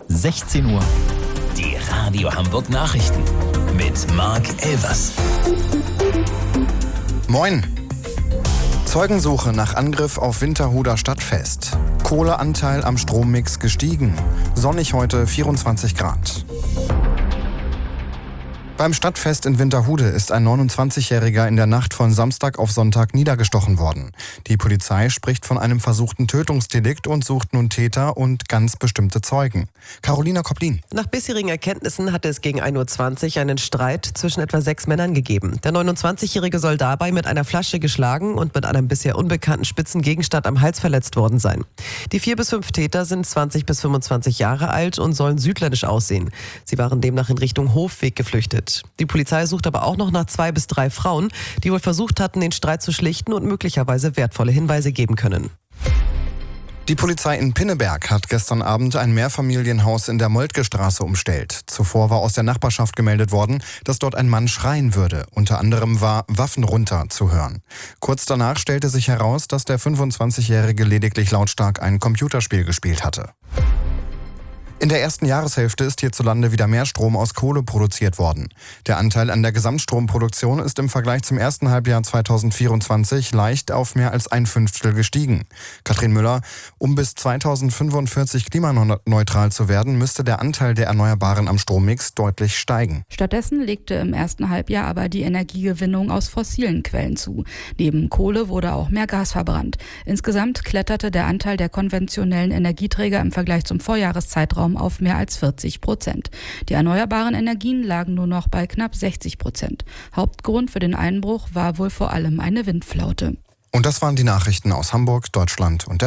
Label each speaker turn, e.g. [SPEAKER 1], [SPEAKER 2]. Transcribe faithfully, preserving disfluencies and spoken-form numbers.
[SPEAKER 1] sechzehn Uhr.
[SPEAKER 2] Die Radio Hamburg Nachrichten mit Marc Elvers.
[SPEAKER 3] Moin! Zeugensuche nach Angriff auf Winterhuder Stadtfest. Kohleanteil am Strommix gestiegen. Sonnig heute vierundzwanzig Grad. Beim Stadtfest in Winterhude ist ein neunundzwanzigjähriger in der Nacht von Samstag auf Sonntag niedergestochen worden. Die Polizei spricht von einem versuchten Tötungsdelikt und sucht nun Täter und ganz bestimmte Zeugen. Carolina Koplin.
[SPEAKER 4] Nach bisherigen Erkenntnissen hatte es gegen ein Uhr zwanzig einen Streit zwischen etwa sechs Männern gegeben. Der neunundzwanzigjährige soll dabei mit einer Flasche geschlagen und mit einem bisher unbekannten spitzen Gegenstand am Hals verletzt worden sein. Die vier bis fünf Täter sind zwanzig bis fünfundzwanzig Jahre alt und sollen südländisch aussehen. Sie waren demnach in Richtung Hofweg geflüchtet. Die Polizei sucht aber auch noch nach zwei bis drei Frauen, die wohl versucht hatten, den Streit zu schlichten und möglicherweise wertvolle Hinweise geben können.
[SPEAKER 3] Die Polizei in Pinneberg hat gestern Abend ein Mehrfamilienhaus in der Moltke-Straße umstellt. Zuvor war aus der Nachbarschaft gemeldet worden, dass dort ein Mann schreien würde. Unter anderem war Waffen runter zu hören. Kurz danach stellte sich heraus, dass der fünfundzwanzigjährige lediglich lautstark ein Computerspiel gespielt hatte. In der ersten Jahreshälfte ist hierzulande wieder mehr Strom aus Kohle produziert worden. Der Anteil an der Gesamtstromproduktion ist im Vergleich zum ersten Halbjahr zweitausendvierundzwanzig leicht auf mehr als ein Fünftel gestiegen. Katrin Müller, um bis zweitausendfünfundvierzig klimaneutral zu werden, müsste der Anteil der Erneuerbaren am Strommix deutlich steigen.
[SPEAKER 5] Stattdessen legte im ersten Halbjahr aber die Energiegewinnung aus fossilen Quellen zu. Neben Kohle wurde auch mehr Gas verbrannt. Insgesamt kletterte der Anteil der konventionellen Energieträger im Vergleich zum Vorjahreszeitraum auf mehr als vierzig Prozent. Die erneuerbaren Energien lagen nur noch bei knapp sechzig Prozent. Hauptgrund für den Einbruch war wohl vor allem eine Windflaute.
[SPEAKER 3] Und das waren die Nachrichten aus Hamburg, Deutschland und der